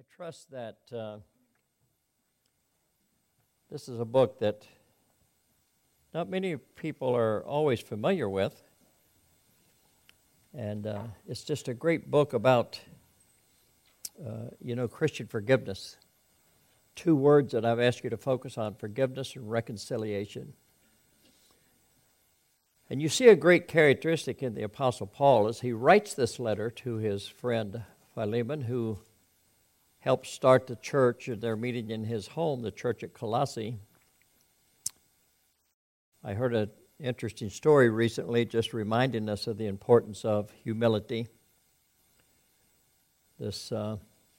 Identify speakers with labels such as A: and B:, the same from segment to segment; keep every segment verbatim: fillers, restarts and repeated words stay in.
A: I trust that uh, this is a book that not many people are always familiar with. And uh, it's just a great book about, uh, you know, Christian forgiveness. Two words that I've asked you to focus on: forgiveness and reconciliation. And you see a great characteristic in the Apostle Paul as he writes this letter to his friend Philemon, who helped start the church, and they're meeting in his home, the church at Colossae. I heard an interesting story recently just reminding us of the importance of humility. This uh,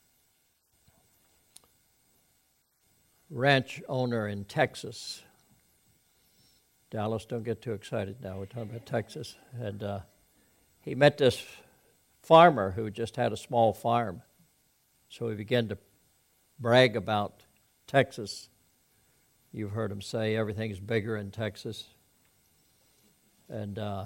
A: ranch owner in Texas, Dallas, don't get too excited now, we're talking about Texas, and uh, he met this farmer who just had a small farm. So he began to brag about Texas. You've heard him say everything's bigger in Texas. And uh,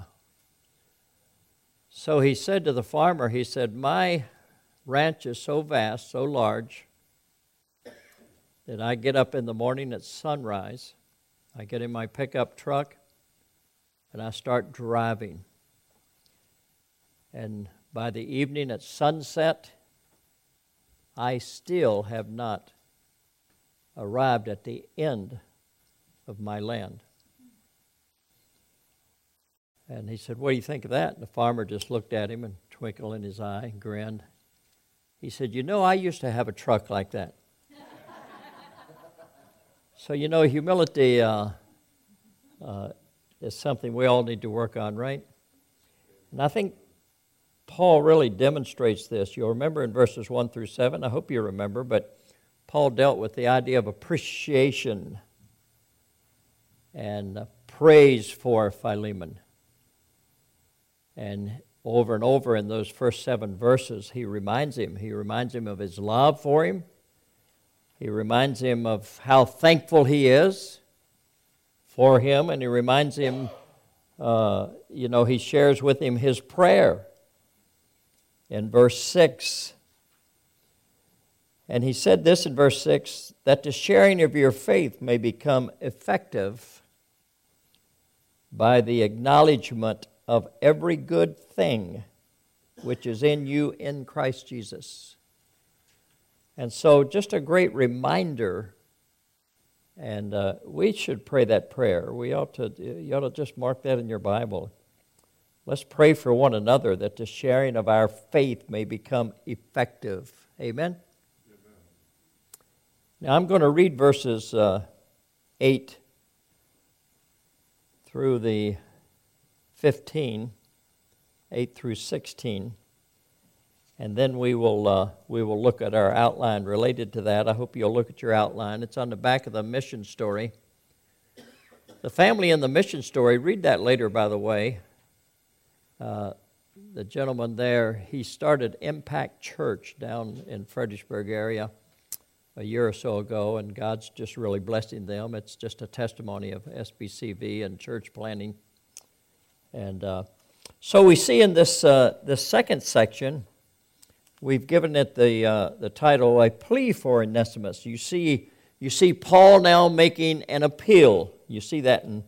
A: so he said to the farmer, he said, "My ranch is so vast, so large, that I get up in the morning at sunrise, I get in my pickup truck, and I start driving. And by the evening at sunset, I still have not arrived at the end of my land." And he said, "What do you think of that?" And the farmer just looked at him and twinkled in his eye and grinned. He said, "You know, I used to have a truck like that." So, you know, humility uh, uh, is something we all need to work on, right? And I think Paul really demonstrates this. You'll remember in verses one through seven, I hope you remember, but Paul dealt with the idea of appreciation and uh, praise for Philemon. And over and over in those first seven verses, he reminds him. He reminds him of his love for him. He reminds him of how thankful he is for him, and he reminds him, uh, you know, he shares with him his prayer. In verse six, and he said this in verse six, that the sharing of your faith may become effective by the acknowledgement of every good thing which is in you in Christ Jesus. And so just a great reminder, and uh, we should pray that prayer. We ought to, you ought to just mark that in your Bible. Let's pray for one another that the sharing of our faith may become effective. Amen? Amen. Now I'm going to read verses uh, eight through the fifteen, eight through sixteen, and then we will uh, we will look at our outline related to that. I hope you'll look at your outline. It's on the back of the mission story. The family in the mission story, read that later, by the way. Uh, the gentleman there, he started Impact Church down in Fredericksburg area a year or so ago, and God's just really blessing them. It's just a testimony of S B C V and church planting. And uh, so we see in this uh, this second section, we've given it the uh, the title, "A Plea for Onesimus." You see, you see Paul now making an appeal. You see that in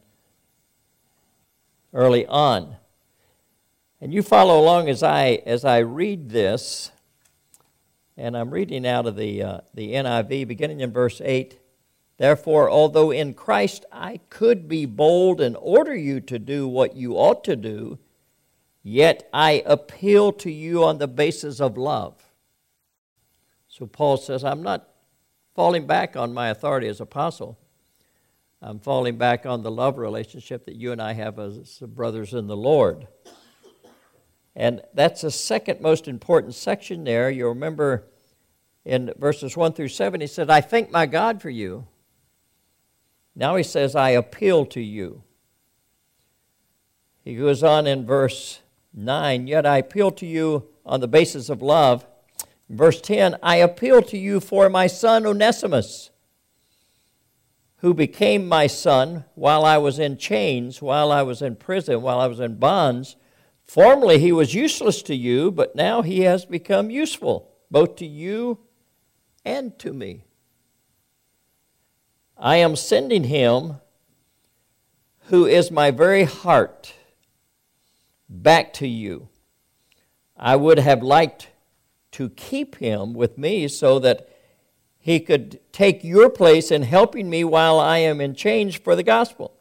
A: early on. And you follow along as I as I read this, and I'm reading out of the uh, the N I V, beginning in verse eight. "Therefore, although in Christ I could be bold and order you to do what you ought to do, yet I appeal to you on the basis of love." So Paul says, I'm not falling back on my authority as apostle. I'm falling back on the love relationship that you and I have as brothers in the Lord. And that's the second most important section there. You'll remember in verses one through seven, he said, "I thank my God for you." Now he says, "I appeal to you." He goes on in verse nine, "Yet I appeal to you on the basis of love." In verse ten, "I appeal to you for my son Onesimus, who became my son while I was in chains, while I was in prison, while I was in bonds. Formerly he was useless to you, but now he has become useful, both to you and to me. I am sending him, who is my very heart, back to you. I would have liked to keep him with me so that he could take your place in helping me while I am in chains for the gospel.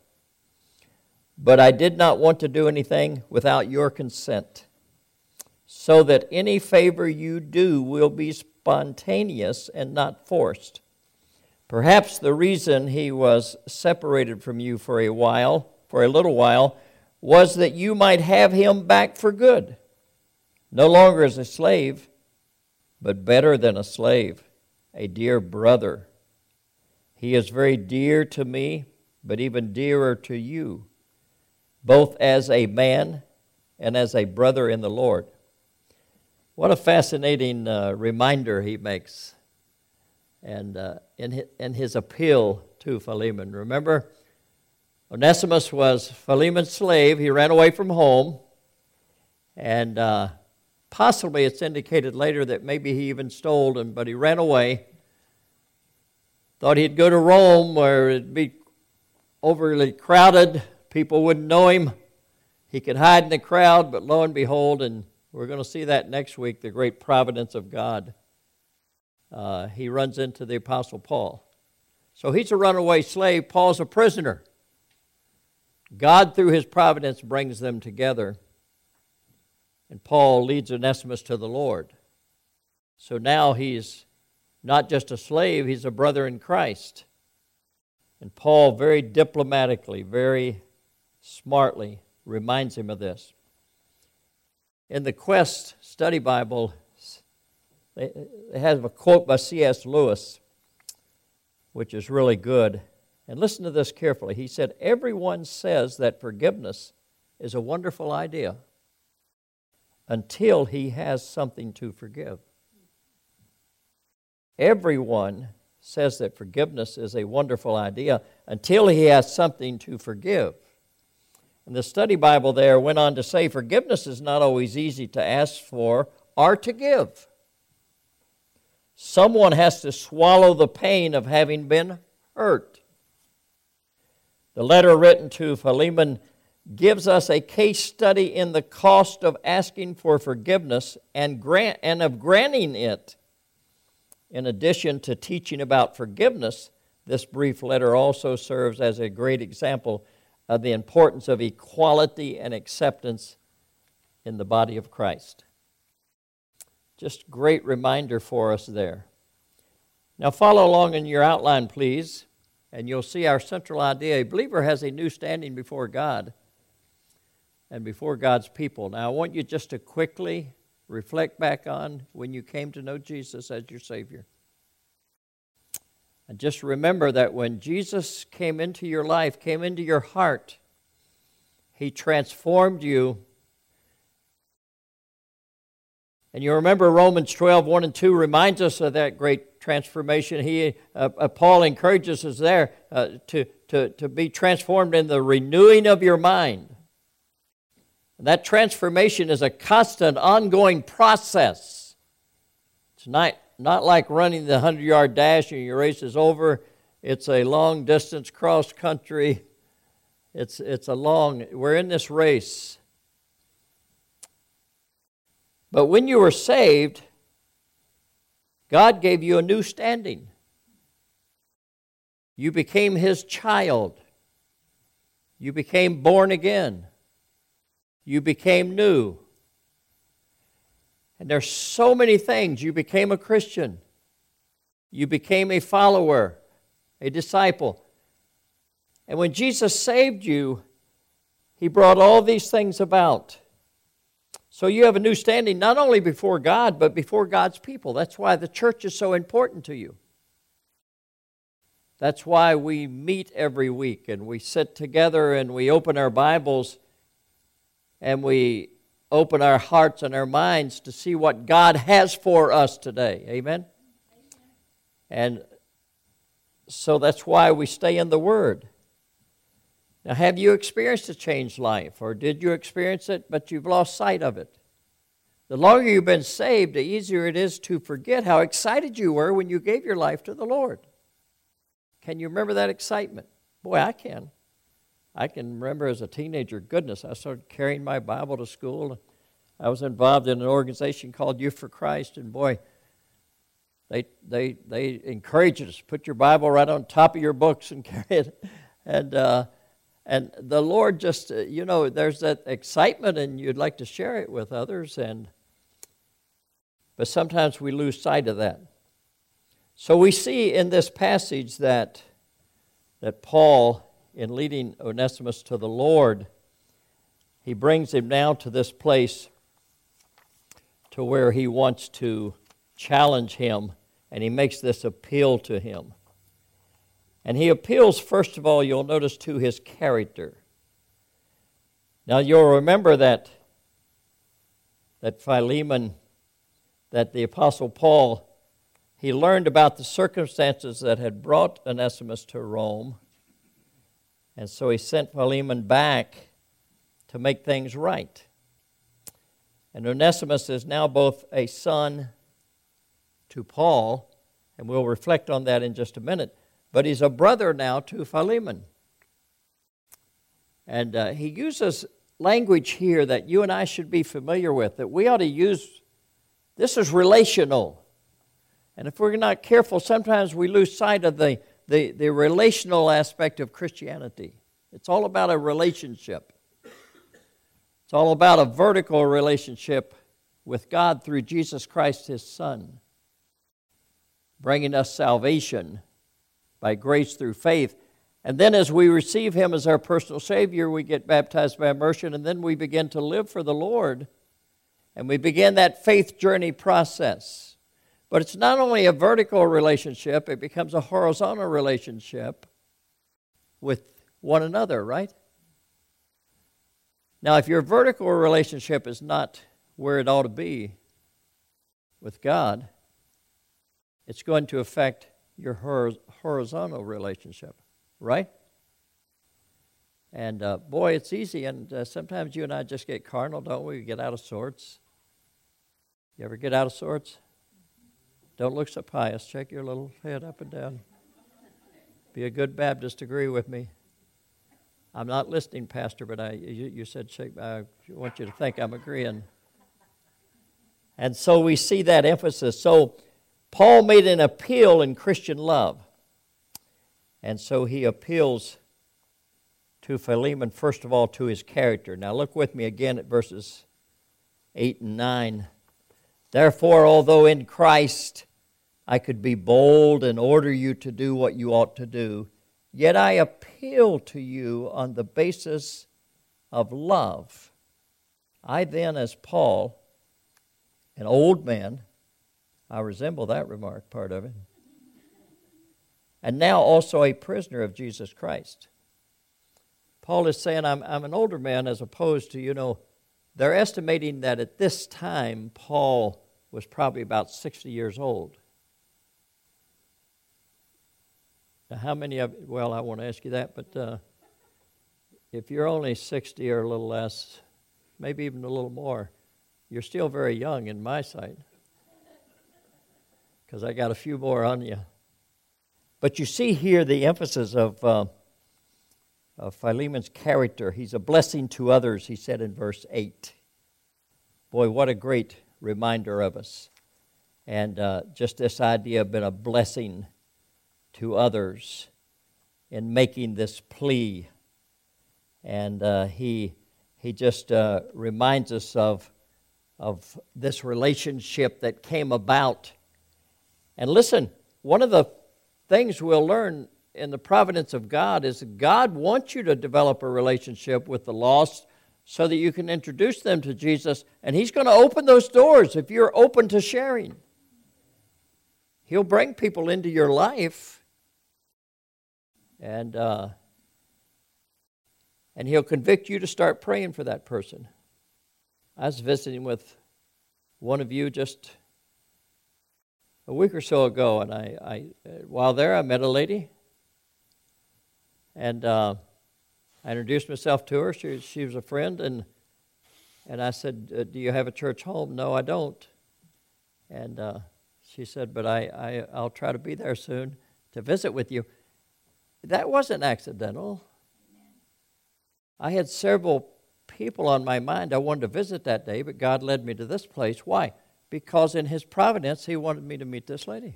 A: But I did not want to do anything without your consent, so that any favor you do will be spontaneous and not forced. Perhaps the reason he was separated from you for a while, for a little while, was that you might have him back for good, no longer as a slave, but better than a slave, a dear brother. He is very dear to me, but even dearer to you, both as a man and as a brother in the Lord. What a fascinating uh, reminder he makes. And uh, in, his, in his appeal to Philemon. Remember, Onesimus was Philemon's slave. He ran away from home. And uh, possibly it's indicated later that maybe he even stole him, but he ran away. Thought he'd go to Rome where it'd be overly crowded. People wouldn't know him. He could hide in the crowd, but lo and behold, and we're going to see that next week, the great providence of God. Uh, he runs into the Apostle Paul. So he's a runaway slave. Paul's a prisoner. God, through his providence, brings them together. And Paul leads Onesimus to the Lord. So now he's not just a slave, he's a brother in Christ. And Paul very diplomatically, very smartly reminds him of this. In the Quest Study Bible, it has a quote by C S Lewis, which is really good. And listen to this carefully. He said, everyone says that forgiveness is a wonderful idea until he has something to forgive. Everyone says that forgiveness is a wonderful idea until he has something to forgive. And the Study Bible there went on to say, forgiveness is not always easy to ask for or to give. Someone has to swallow the pain of having been hurt. The letter written to Philemon gives us a case study in the cost of asking for forgiveness and grant and of granting it. In addition to teaching about forgiveness, this brief letter also serves as a great example of the importance of equality and acceptance in the body of Christ. Just great reminder for us there. Now follow along in your outline, please, and you'll see our central idea. A believer has a new standing before God and before God's people. Now I want you just to quickly reflect back on when you came to know Jesus as your Savior. And just remember that when Jesus came into your life, came into your heart, He transformed you. And you remember Romans twelve, one and two reminds us of that great transformation. He, uh, uh, Paul encourages us there uh, to, to, to be transformed in the renewing of your mind. And that transformation is a constant, ongoing process. It's not, not like running the hundred-yard dash and your race is over. It's a long-distance cross-country. It's, it's a long, we're in this race. But when you were saved, God gave you a new standing. You became His child. You became born again. You became new. And there's so many things. You became a Christian. You became a follower, a disciple. And when Jesus saved you, He brought all these things about. So you have a new standing not only before God, but before God's people. That's why the church is so important to you. That's why we meet every week and we sit together and we open our Bibles and we open our hearts and our minds to see what God has for us today. Amen? And so that's why we stay in the Word. Now, have you experienced a changed life, or did you experience it, but you've lost sight of it? The longer you've been saved, the easier it is to forget how excited you were when you gave your life to the Lord. Can you remember that excitement? Boy, I can. I can remember as a teenager, goodness, I started carrying my Bible to school. I was involved in an organization called Youth for Christ, and boy, they they they encouraged us, put your Bible right on top of your books and carry it. And uh, and the Lord just, uh, you know, there's that excitement, and you'd like to share it with others, and but sometimes we lose sight of that. So we see in this passage that that Paul, in leading Onesimus to the Lord, he brings him now to this place to where he wants to challenge him, and he makes this appeal to him. And he appeals, first of all, you'll notice, to his character. Now you'll remember that, that Philemon, that the Apostle Paul, he learned about the circumstances that had brought Onesimus to Rome, and so he sent Philemon back to make things right. And Onesimus is now both a son to Paul, and we'll reflect on that in just a minute, but he's a brother now to Philemon. And uh, he uses language here that you and I should be familiar with, that we ought to use. This is relational. And if we're not careful, sometimes we lose sight of the, the, the relational aspect of Christianity. It's all about a relationship. It's all about a vertical relationship with God through Jesus Christ, His Son, bringing us salvation by grace through faith. And then as we receive Him as our personal Savior, we get baptized by immersion, and then we begin to live for the Lord, and we begin that faith journey process. But it's not only a vertical relationship, it becomes a horizontal relationship with one another, right? Now, if your vertical relationship is not where it ought to be with God, it's going to affect your horizontal relationship, right? And uh, boy, it's easy, and uh, sometimes you and I just get carnal, don't we? We get out of sorts. You ever get out of sorts? Don't look so pious. Check your little head up and down. Be a good Baptist, agree with me. I'm not listening, Pastor, but I you, you said shake. I want you to think I'm agreeing. And so we see that emphasis. So Paul made an appeal in Christian love. And so he appeals to Philemon, first of all, to his character. Now look with me again at verses eight and nine. Therefore, although in Christ I could be bold and order you to do what you ought to do, yet I appeal to you on the basis of love. I then, as Paul, an old man, I resemble that remark, part of it, and now also a prisoner of Jesus Christ. Paul is saying, I'm, I'm an older man, as opposed to, you know, they're estimating that at this time, Paul was probably about sixty years old. Now, how many of, well, I won't ask you that, but uh, if you're only sixty or a little less, maybe even a little more, you're still very young in my sight, because I got a few more on you. But you see here the emphasis of, uh, of Philemon's character. He's a blessing to others, he said in verse eight. Boy, what a great reminder of us. And uh, just this idea of being a blessing to others in making this plea. And uh, he he just uh, reminds us of, of this relationship that came about. And listen, one of the things we'll learn in the providence of God is that God wants you to develop a relationship with the lost so that you can introduce them to Jesus, and He's going to open those doors if you're open to sharing. He'll bring people into your life, and uh, and He'll convict you to start praying for that person. I was visiting with one of you just a week or so ago, and I, I while there, I met a lady, and uh, I introduced myself to her. She, she was a friend, and And I said, uh, do you have a church home? No, I don't. And uh, she said, but I, I, I'll try to be there soon to visit with you. That wasn't accidental. I had several people on my mind I wanted to visit that day, but God led me to this place. Why? Because in His providence, He wanted me to meet this lady.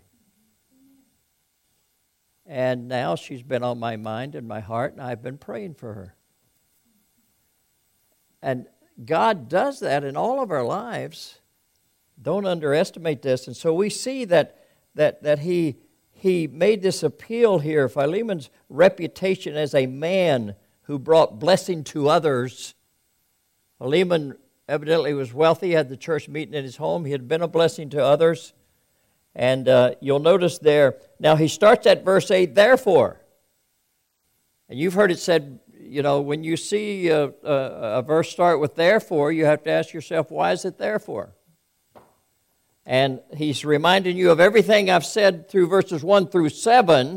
A: And now she's been on my mind and my heart, and I've been praying for her. And God does that in all of our lives. Don't underestimate this. And so we see that that that he he made this appeal here. Philemon's reputation as a man who brought blessing to others. Philemon evidently was wealthy, had the church meeting in his home. He had been a blessing to others. And uh, you'll notice there, now he starts at verse eight, therefore. And you've heard it said, you know, when you see a, a, a verse start with therefore, you have to ask yourself, why is it therefore? And he's reminding you of everything I've said through verses one through seven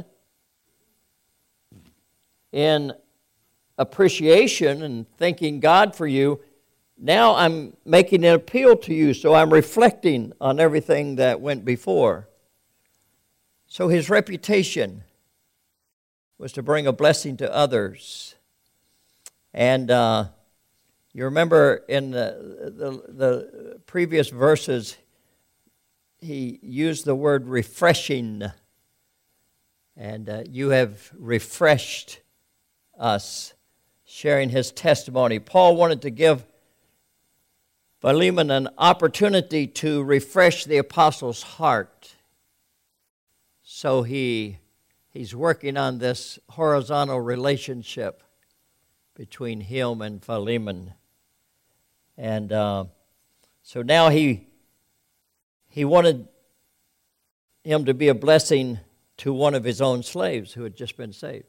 A: in appreciation and thanking God for you. Now I'm making an appeal to you, so I'm reflecting on everything that went before. So his reputation was to bring a blessing to others. And uh, you remember in the, the, the previous verses, he used the word refreshing. And uh, you have refreshed us, sharing his testimony. Paul wanted to give Philemon an opportunity to refresh the apostle's heart. So he he's working on this horizontal relationship between him and Philemon. And uh, so now he he wanted him to be a blessing to one of his own slaves who had just been saved.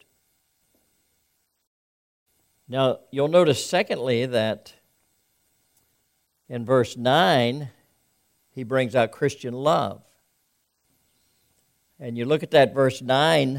A: Now, you'll notice, secondly, that in verse nine, he brings out Christian love. And you look at that verse nine,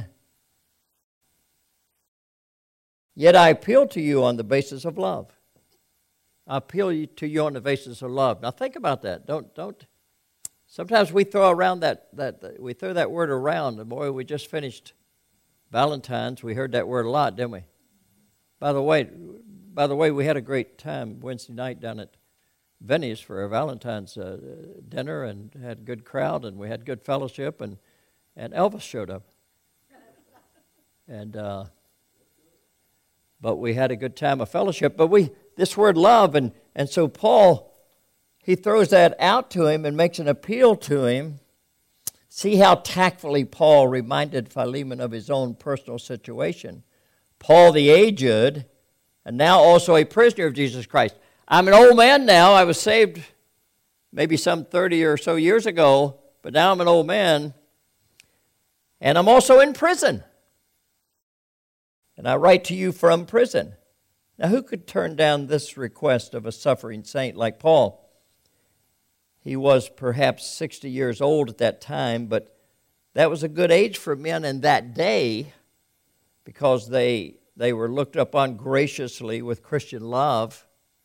A: yet I appeal to you on the basis of love. I appeal to you on the basis of love. Now think about that. Don't, don't. Sometimes we throw around that, that, we throw that word around. And boy, we just finished Valentine's. We heard that word a lot, didn't we? By the way, by the way, we had a great time Wednesday night down at Venice for a Valentine's uh, dinner, and had a good crowd, and we had good fellowship, and, and Elvis showed up. And uh, but we had a good time of fellowship. But we this word love, and, and so Paul, he throws that out to him and makes an appeal to him. See how tactfully Paul reminded Philemon of his own personal situation. Paul the aged, and now also a prisoner of Jesus Christ. I'm an old man now. I was saved maybe some thirty or so years ago, but now I'm an old man. And I'm also in prison. And I write to you from prison. Now, who could turn down this request of a suffering saint like Paul? He was perhaps sixty years old at that time, but that was a good age for men in that day because they, they were looked upon graciously with Christian love.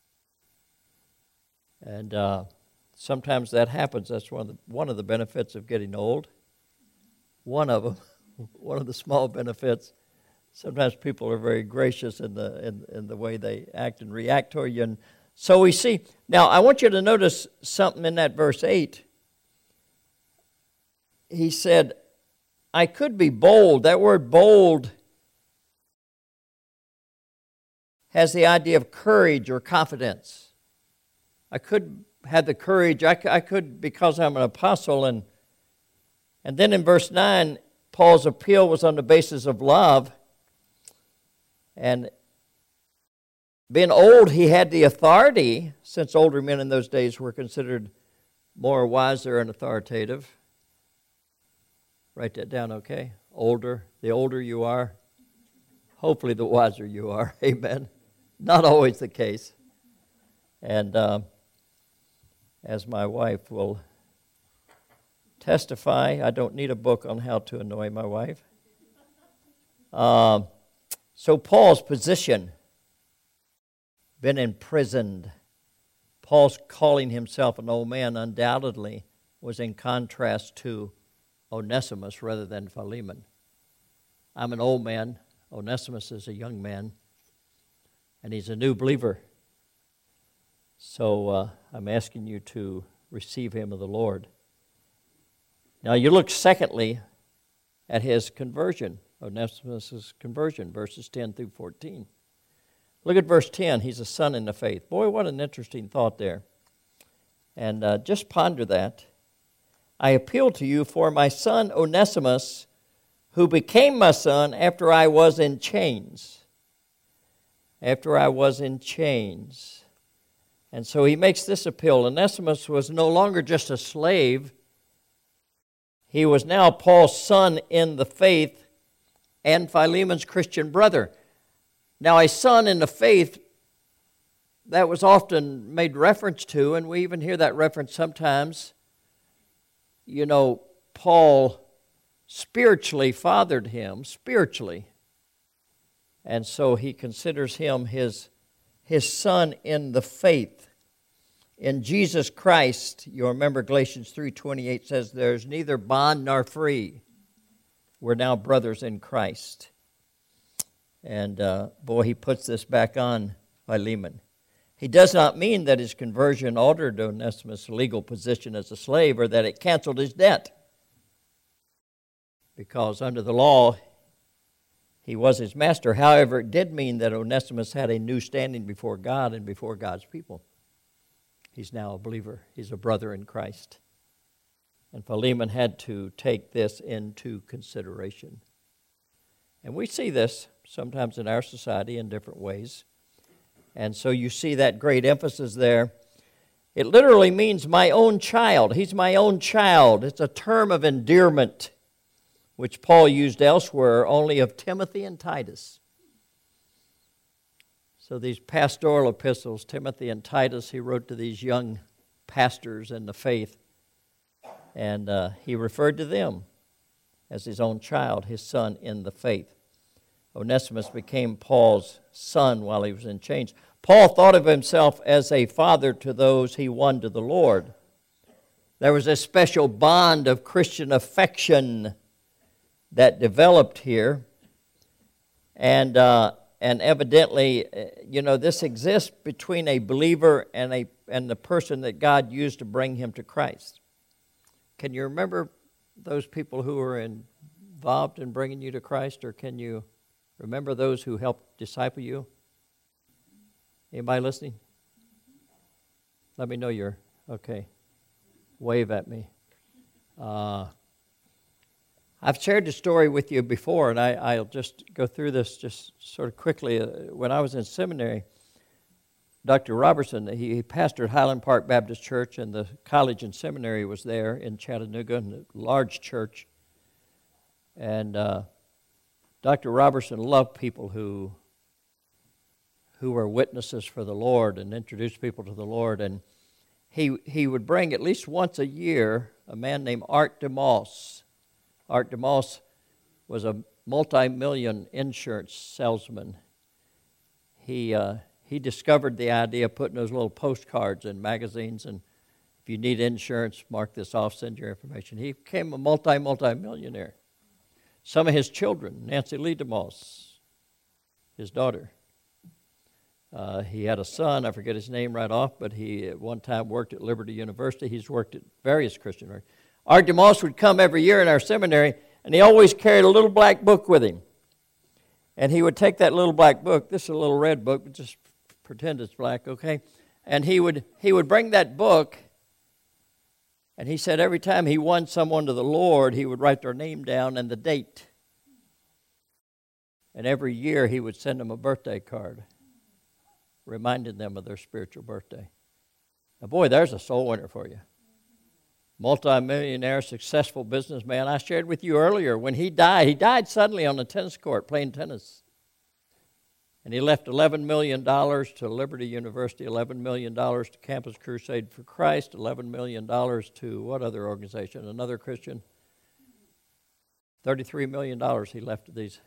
A: And uh, sometimes that happens. That's one of the, one of the benefits of getting old. One of them, one of the small benefits. Sometimes people are very gracious in the in, in the way they act and react toward you. And so we see. Now, I want you to notice something in that verse eight. He said, I could be bold. That word bold has the idea of courage or confidence. I could have the courage, I, I could because I'm an apostle. And, and then in verse nine, Paul's appeal was on the basis of love. And being old, he had the authority, since older men in those days were considered more wiser and authoritative. Write that down, okay? Older, the older you are, hopefully the wiser you are. Amen. Not always the case. And um, as my wife will testify, I don't need a book on how to annoy my wife. Um, so Paul's position, been imprisoned, Paul's calling himself an old man undoubtedly was in contrast to Onesimus rather than Philemon. I'm an old man. Onesimus is a young man, and he's a new believer. So uh, I'm asking you to receive him of the Lord. Now you look secondly at his conversion, Onesimus' conversion, verses ten through fourteen. Look at verse ten. He's a son in the faith. Boy, what an interesting thought there. And uh, just ponder that. I appeal to you for my son Onesimus, who became my son after I was in chains. After I was in chains. And so he makes this appeal. Onesimus was no longer just a slave. He was now Paul's son in the faith and Philemon's Christian brother. Now, a son in the faith, that was often made reference to, and we even hear that reference sometimes. You know, Paul spiritually fathered him, spiritually. And so he considers him his, his son in the faith. In Jesus Christ, you'll remember Galatians three twenty-eight says, there's neither bond nor free. We're now brothers in Christ. And uh, boy, he puts this back on Philemon. He does not mean that his conversion altered Onesimus' legal position as a slave or that it canceled his debt. Because under the law, he was his master. However, it did mean that Onesimus had a new standing before God and before God's people. He's now a believer. He's a brother in Christ. And Philemon had to take this into consideration. And we see this sometimes in our society in different ways. And so you see that great emphasis there. It literally means my own child. He's my own child. It's a term of endearment, which Paul used elsewhere only of Timothy and Titus. So these pastoral epistles, Timothy and Titus, he wrote to these young pastors in the faith. And uh, he referred to them as his own child, his son in the faith. Onesimus became Paul's son while he was in chains. Paul thought of himself as a father to those he won to the Lord. There was a special bond of Christian affection that developed here. And uh, and evidently, you know, this exists between a believer and a and the person that God used to bring him to Christ. Can you remember those people who were involved in bringing you to Christ, or can you remember those who helped disciple you? Anybody listening? Let me know you're okay. Wave at me. Uh, I've shared the story with you before, and I, I'll just go through this just sort of quickly. Uh, when I was in seminary, Doctor Robertson, he, he pastored Highland Park Baptist Church, and the college and seminary was there in Chattanooga, a large church. And uh, Doctor Robertson loved people who who were witnesses for the Lord and introduced people to the Lord. And he he would bring at least once a year a man named Art DeMoss. Art DeMoss was a multi-million insurance salesman. He uh, he discovered the idea of putting those little postcards in magazines, and if you need insurance, mark this off, send your information. He became a multi, multi-millionaire. Some of his children, Nancy Lee DeMoss, his daughter. Uh, he had a son, I forget his name right off, but he at one time worked at Liberty University. He's worked at various Christian universities. Art DeMoss would come every year in our seminary, and he always carried a little black book with him. And he would take that little black book, this is a little red book, but just pretend it's black, okay? And he would he would bring that book, and he said every time he won someone to the Lord, he would write their name down and the date. And every year he would send them a birthday card, reminding them of their spiritual birthday. Now, boy, there's a soul winner for you. Multi-millionaire, successful businessman. I shared with you earlier, when he died, he died suddenly on the tennis court playing tennis. And he left eleven million dollars to Liberty University, eleven million dollars to Campus Crusade for Christ, eleven million dollars to what other organization? Another Christian. thirty-three million dollars he left to these.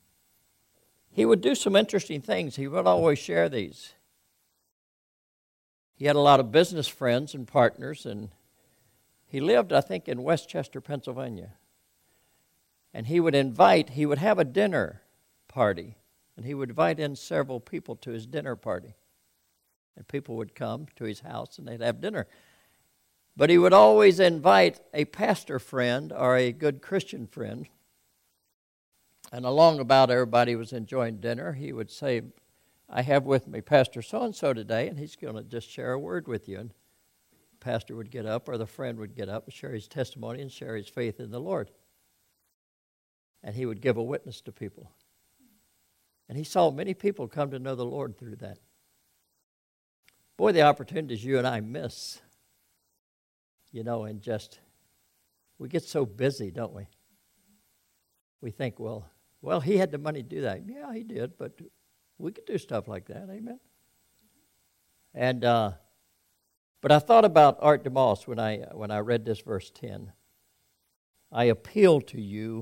A: He would do some interesting things. He would always share these. he had a lot of business friends and partners, and he lived, I think, in Westchester, Pennsylvania. And he would invite, he would have a dinner party, and he would invite in several people to his dinner party. And people would come to his house, and they'd have dinner. But he would always invite a pastor friend or a good Christian friend. And along about everybody was enjoying dinner, he would say, I have with me Pastor so-and-so today, and he's going to just share a word with you. And the pastor would get up, or the friend would get up and share his testimony and share his faith in the Lord. And he would give a witness to people. And he saw many people come to know the Lord through that. Boy, the opportunities you and I miss, you know, and just, we get so busy, don't we? We think, well, well, he had the money to do that. Yeah, he did, but we could do stuff like that, amen? And, uh, but I thought about Art DeMoss when I, when I read this verse ten. I appeal to you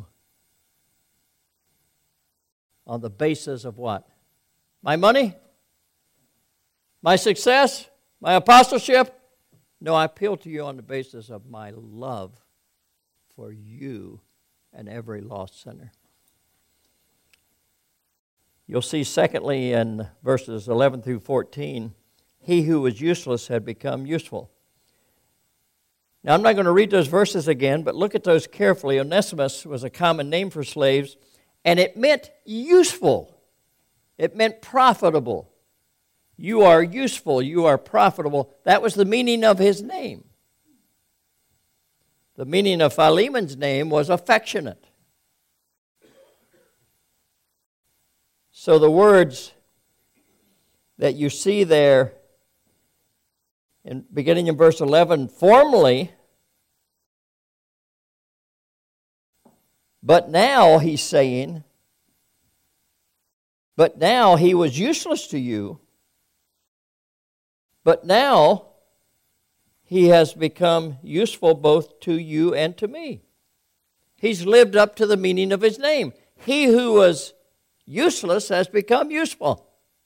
A: on the basis of what? My money? My success? My apostleship? No, I appeal to you on the basis of my love for you and every lost sinner. You'll see, secondly, in verses eleven through fourteen, he who was useless had become useful. Now, I'm not going to read those verses again, but look at those carefully. Onesimus was a common name for slaves, and it meant useful. It meant profitable. You are useful. You are profitable. That was the meaning of his name. The meaning of Philemon's name was affectionate. So the words that you see there, in, beginning in verse eleven, formerly, but now, he's saying, but now he was useless to you, but now he has become useful both to you and to me. He's lived up to the meaning of his name. He who was useless has become useful.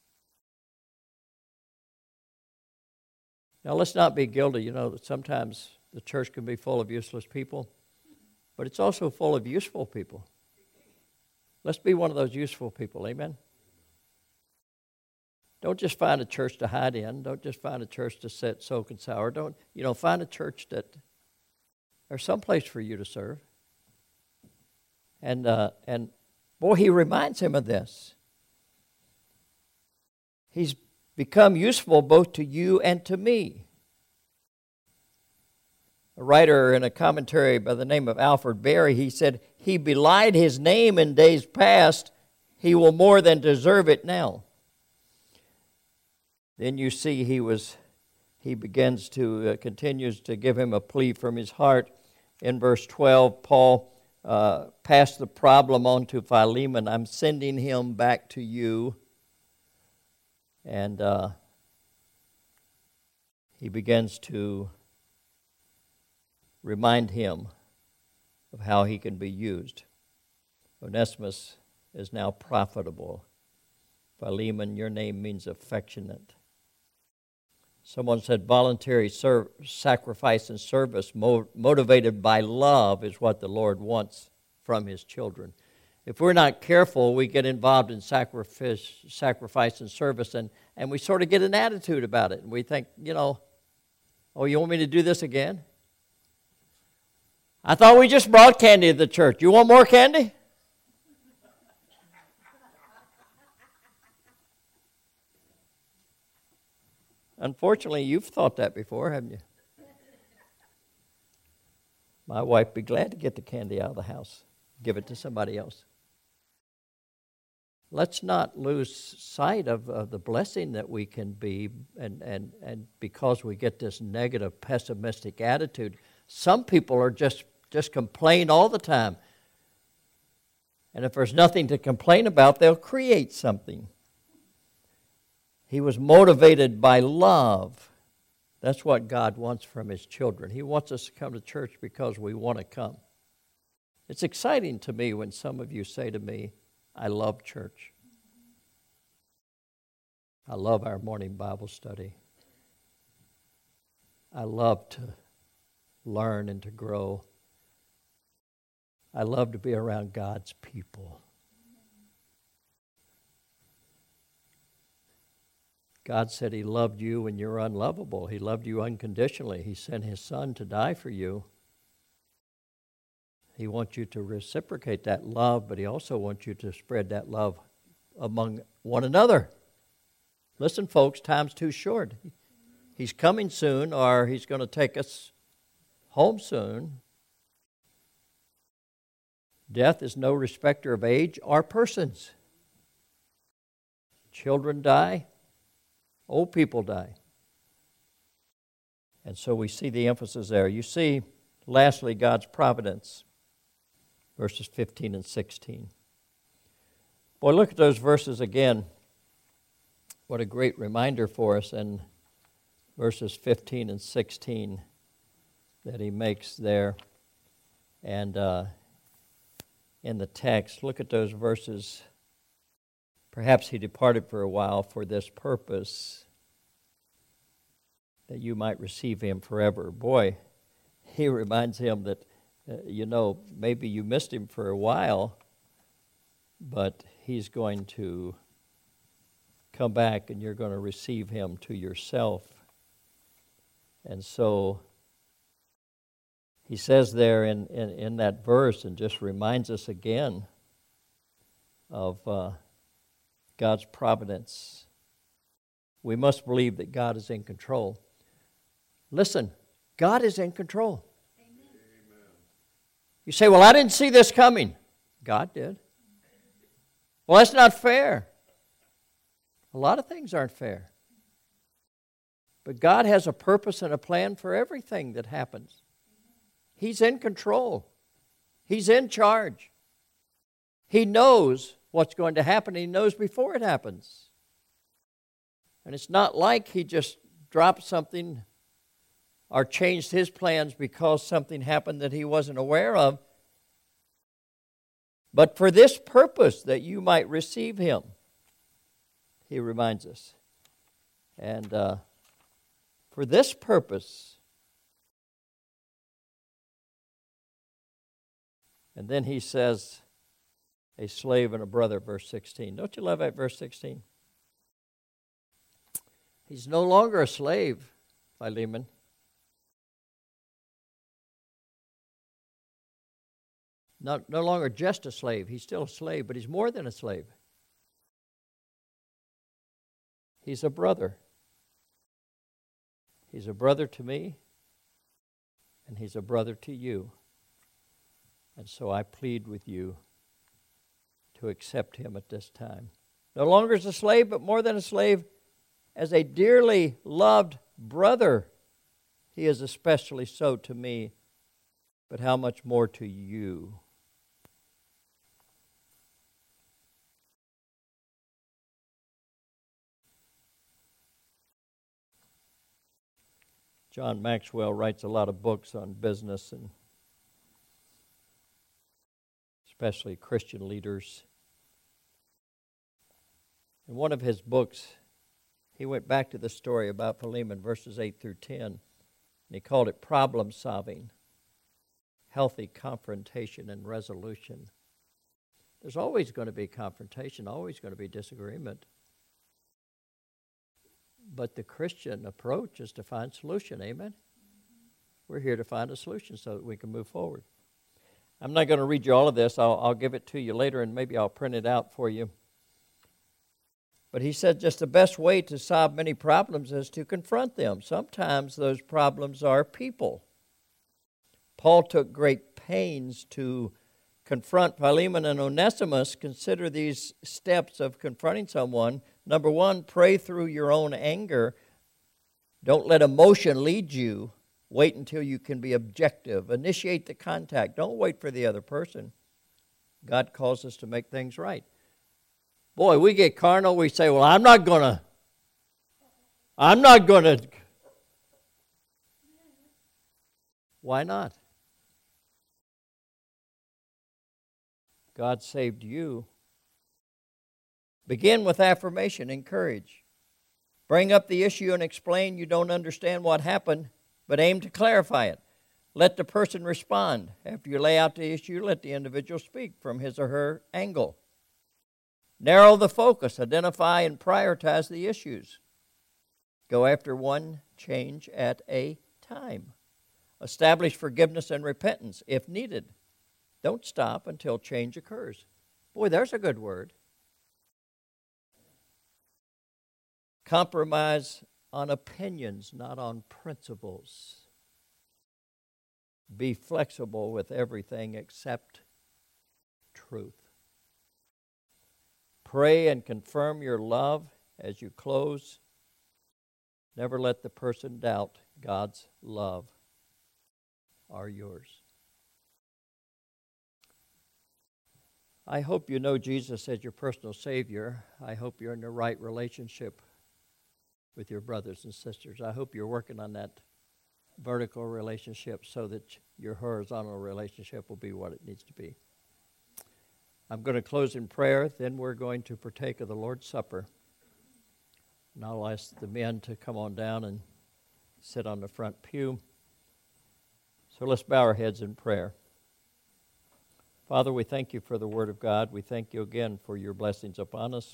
A: Now, let's not be guilty. You know, that sometimes the church can be full of useless people, but it's also full of useful people. Let's be one of those useful people, amen? Don't just find a church to hide in. Don't just find a church to sit, soak, and sour. Don't, you know, find a church that there's some place for you to serve. And, uh, and boy, he reminds him of this. He's become useful both to you and to me. A writer in a commentary by the name of Alfred Berry, he said, he belied his name in days past. He will more than deserve it now. Then you see he was, he begins to, uh, continues to give him a plea from his heart. In verse twelve, Paul uh, passed the problem on to Philemon. I'm sending him back to you. And uh, he begins to remind him of how he can be used. Onesimus is now profitable. Philemon, your name means affectionate. Someone said voluntary serv- sacrifice and service mo- motivated by love is what the Lord wants from his children. If we're not careful, we get involved in sacrifice, sacrifice and service, and, and we sort of get an attitude about it. And we think, you know, oh, you want me to do this again? I thought we just brought candy to the church. You want more candy? Unfortunately, you've thought that before, haven't you? My wife would be glad to get the candy out of the house, give it to somebody else. Let's not lose sight of, of the blessing that we can be, and, and, and because we get this negative, pessimistic attitude, some people are just, just complain all the time. And if there's nothing to complain about, they'll create something. He was motivated by love. That's what God wants from his children. He wants us to come to church because we want to come. It's exciting to me when some of you say to me, I love church. I love our morning Bible study. I love to learn and to grow. I love to be around God's people. God said He loved you when you were unlovable. He loved you unconditionally. He sent His Son to die for you. He wants you to reciprocate that love, but He also wants you to spread that love among one another. Listen, folks, time's too short. He's coming soon, or He's going to take us home soon. Death is no respecter of age or persons. Children die. Old people die. And so we see the emphasis there. You see, lastly, God's providence. Verses fifteen and sixteen. Boy, look at those verses again. What a great reminder for us in verses fifteen and sixteen that he makes there. And uh, in the text, look at those verses. Perhaps he departed for a while for this purpose, that you might receive him forever. Boy, he reminds him that, uh, you know, maybe you missed him for a while, but he's going to come back and you're going to receive him to yourself. And so he says there in, in, in that verse, and just reminds us again of uh, God's providence. We must believe that God is in control. Listen, God is in control. Amen. You say, well, I didn't see this coming. God did. Well, that's not fair. A lot of things aren't fair. But God has a purpose and a plan for everything that happens. He's in control. He's in charge. He knows what's going to happen. He knows before it happens. And it's not like he just dropped something or changed his plans because something happened that he wasn't aware of. But for this purpose, that you might receive him, he reminds us. And uh, for this purpose, and then he says, a slave and a brother, verse sixteen. Don't you love that, verse sixteen? He's no longer a slave, Philemon. Not, no longer just a slave. He's still a slave, but he's more than a slave. He's a brother. He's a brother to me, and he's a brother to you. And so I plead with you to accept him at this time. No longer as a slave, but more than a slave, as a dearly loved brother. He is especially so to me, but how much more to you? John Maxwell writes a lot of books on business, and especially Christian leaders. In one of his books, he went back to the story about Philemon, verses eight through ten, and he called it problem solving, healthy confrontation and resolution. There's always going to be confrontation, always going to be disagreement. But the Christian approach is to find solution, amen? We're here to find a solution so that we can move forward. I'm not going to read you all of this. I'll, I'll give it to you later, and maybe I'll print it out for you. But he said just the best way to solve many problems is to confront them. Sometimes those problems are people. Paul took great pains to confront Philemon and Onesimus. Consider these steps of confronting someone. Number one, pray through your own anger. Don't let emotion lead you. Wait until you can be objective. Initiate the contact. Don't wait for the other person. God calls us to make things right. Boy, we get carnal. We say, well, I'm not going to. I'm not going to. Why not? God saved you. Begin with affirmation, encourage. Bring up the issue and explain you don't understand what happened, but aim to clarify it. Let the person respond. After you lay out the issue, let the individual speak from his or her angle. Narrow the focus. Identify and prioritize the issues. Go after one change at a time. Establish forgiveness and repentance if needed. Don't stop until change occurs. Boy, there's a good word. Compromise on opinions, not on principles. Be flexible with everything except truth. Pray and confirm your love as you close. Never let the person doubt God's love or yours. I hope you know Jesus as your personal Savior. I hope you're in the right relationship with your brothers and sisters. I hope you're working on that vertical relationship so that your horizontal relationship will be what it needs to be. I'm going to close in prayer, then we're going to partake of the Lord's Supper. And I'll ask the men to come on down and sit on the front pew. So let's bow our heads in prayer. Father, we thank you for the Word of God. We thank you again for your blessings upon us.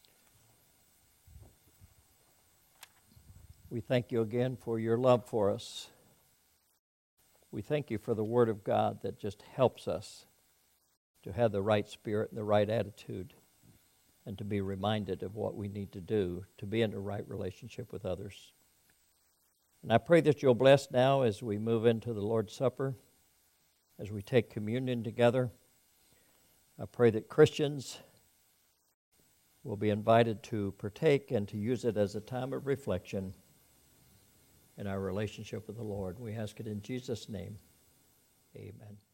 A: We thank you again for your love for us. We thank you for the Word of God that just helps us to have the right spirit and the right attitude and to be reminded of what we need to do to be in the right relationship with others. And I pray that you'll bless now as we move into the Lord's Supper, as we take communion together. I pray that Christians will be invited to partake and to use it as a time of reflection in our relationship with the Lord. We ask it in Jesus' name. Amen.